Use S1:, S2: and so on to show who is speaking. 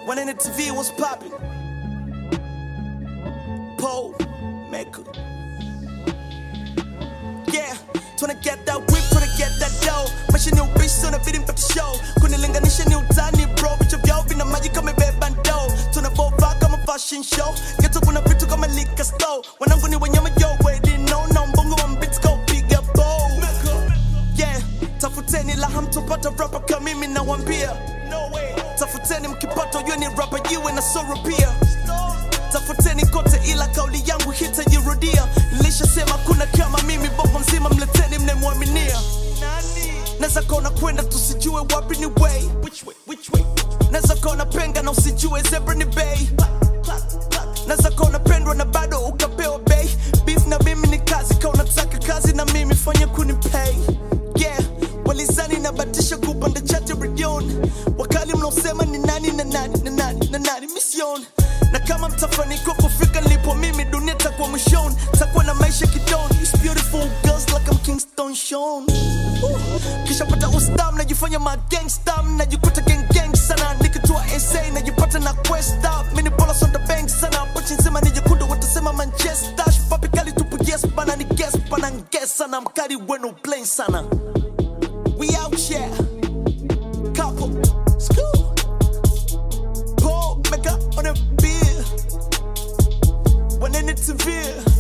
S1: When in the TV was popping. Pole maker. Yeah, tryna get that whip, tryna get that dough. Maisha ni ubishi, unabidi mpate show. Kunilinganisha ni utani bro. Vichwa vyao vina maji kama bebando. Tunavovaa kama fashion show. Geto kuna vitu kama liquor store. Wanangu ni wanyama yo, already know. Na mbongo wa mbits go piga bow. Yeah, tafuteni la hamtopata rapper kama mimi nawambia. No way. Tafuteni mkipata yue ni rapper jiwe na soro pia. Tafuteni kote ila kauli yangu hitajirudia. Nilishasema kuna kama mimi bongo mzima, mleteni mnemwaminia. Neza kona kwenda tusijue wapi ni way. Neza kona penga na usijue zebra ni bay. Neza kona pendwa na bado ukapewa bay. Beef na mimi ni kazi, kauna taka kazi na mimi fanya kunipay. Yeah, walizani na batisha kupanda chati redion. Wakali mnaosema ni nani na nani na nani na nani mission. Na kama mtafanikiwa kufika nilipo mimi, dunia takuwa mwishoni. Takuwa na maisha kidoni. These beautiful girls like I'm Kingston Sean. Kisha pata ustam, najifanya ma gangsta. Najikuta gang gang sana. Nikitua SA, najipata na quest up. Mini bolas on the bank sana. Pochi nzima nijikuta watasema Manchester. Papi kali tupu yes, bana ni guess. Bana guess sana, mkari wenu plain sana. We out here. Couple. School. Paul, mega on a beer. When in it's severe.